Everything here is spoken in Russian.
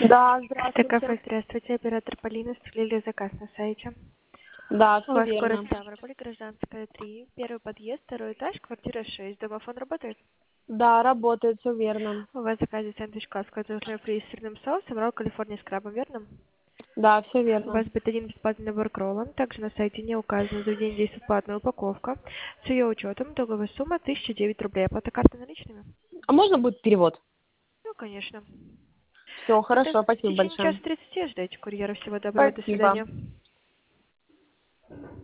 Да, Кафе, здравствуйте. здравствуйте. Оператор Полина, слили заказ на сайте. Да, У все вас город верно. Ставрополь, Гражданская, 3, первый подъезд, второй этаж, квартира 6. Домофон работает? Да, работает, все верно. У вас в заказе сэндвич каска фри с сырным соусом, ролл Калифорния с крабом, верно? Да, все У верно. вас будет один бесплатный набор к роллам. Также на сайте не указано заведение действует платная упаковка. С ее учетом итоговая сумма 1009 рублей. Оплата карты наличными? А можно будет перевод? Ну, конечно. Все, Тогда хорошо, в спасибо течение часа большое. 30 ждете курьера. Всего доброго, до Спасибо. свидания.